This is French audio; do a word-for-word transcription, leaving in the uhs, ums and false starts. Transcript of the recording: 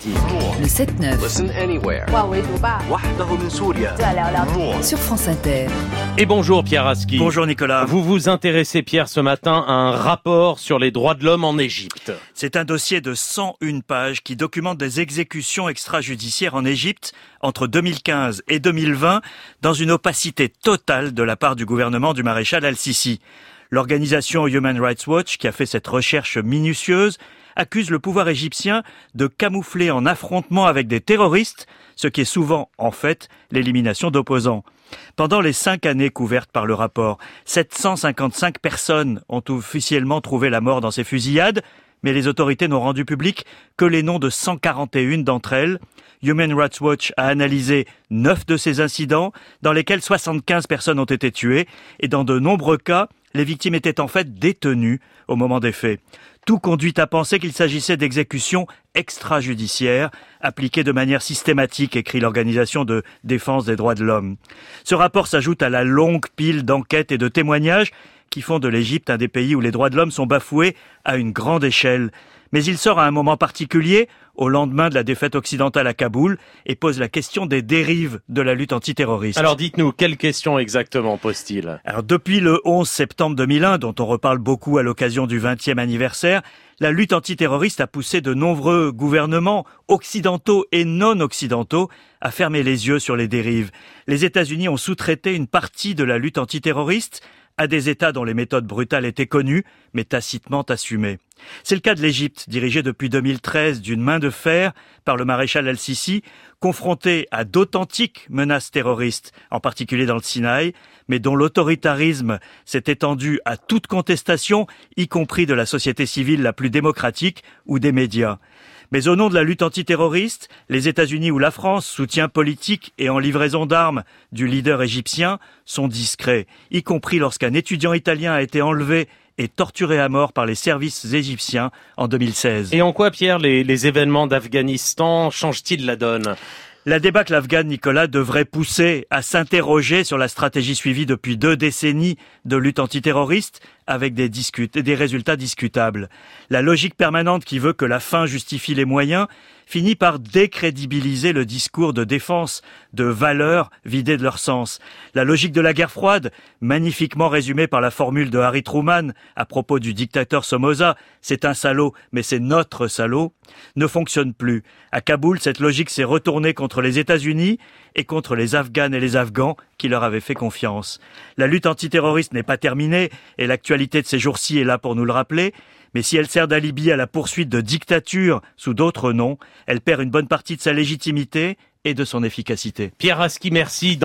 politique. Le sept neuf. Listen anywhere. Sur France Inter. Et bonjour Pierre Rasky. Bonjour Nicolas. Vous vous intéressez Pierre ce matin à un rapport sur les droits de l'homme en Égypte. C'est un dossier de cent une pages qui documente des exécutions extrajudiciaires en Égypte entre deux mille quinze et deux mille vingt dans une opacité totale de la part du gouvernement du maréchal Al-Sisi. L'organisation Human Rights Watch, qui a fait cette recherche minutieuse, accuse le pouvoir égyptien de camoufler en affrontement avec des terroristes, ce qui est souvent, en fait, l'élimination d'opposants. Pendant les cinq années couvertes par le rapport, sept cent cinquante-cinq personnes ont officiellement trouvé la mort dans ces fusillades, mais les autorités n'ont rendu public que les noms de cent quarante et une d'entre elles. Human Rights Watch a analysé neuf de ces incidents, dans lesquels soixante-quinze personnes ont été tuées, et dans de nombreux cas, les victimes étaient en fait détenues au moment des faits. Tout conduit à penser qu'il s'agissait d'exécutions extrajudiciaires appliquées de manière systématique, écrit l'Organisation de défense des droits de l'homme. Ce rapport s'ajoute à la longue pile d'enquêtes et de témoignages qui font de l'Égypte un des pays où les droits de l'homme sont bafoués à une grande échelle. Mais il sort à un moment particulier, au lendemain de la défaite occidentale à Kaboul, et pose la question des dérives de la lutte antiterroriste. Alors dites-nous, quelle question exactement pose-t-il ? Alors depuis le onze septembre deux mille un, dont on reparle beaucoup à l'occasion du vingtième anniversaire, la lutte antiterroriste a poussé de nombreux gouvernements, occidentaux et non occidentaux, à fermer les yeux sur les dérives. Les États-Unis ont sous-traité une partie de la lutte antiterroriste à des États dont les méthodes brutales étaient connues, mais tacitement assumées. C'est le cas de l'Égypte, dirigée depuis deux mille treize d'une main de fer par le maréchal Al-Sisi, confrontée à d'authentiques menaces terroristes, en particulier dans le Sinaï, mais dont l'autoritarisme s'est étendu à toute contestation, y compris de la société civile la plus démocratique ou des médias. Mais au nom de la lutte antiterroriste, les États-Unis ou la France, soutien politique et en livraison d'armes du leader égyptien, sont discrets, y compris lorsqu'un étudiant italien a été enlevé et torturé à mort par les services égyptiens en deux mille seize. Et en quoi, Pierre, les, les événements d'Afghanistan changent-ils la donne ? La débâcle afghane, Nicolas, devrait pousser à s'interroger sur la stratégie suivie depuis deux décennies de lutte antiterroriste avec des, discutes, des résultats discutables. La logique permanente qui veut que la fin justifie les moyens finit par décrédibiliser le discours de défense de valeurs vidées de leur sens. La logique de la guerre froide, magnifiquement résumée par la formule de Harry Truman à propos du dictateur Somoza, c'est un salaud, mais c'est notre salaud, ne fonctionne plus. À Kaboul, cette logique s'est retournée contre les États-Unis et contre les Afghanes et les Afghans qui leur avaient fait confiance. La lutte antiterroriste n'est pas terminée et l'actualité de ces jours-ci est là pour nous le rappeler. Mais si elle sert d'alibi à la poursuite de dictatures sous d'autres noms, elle perd une bonne partie de sa légitimité et de son efficacité. Pierre Rasky, merci.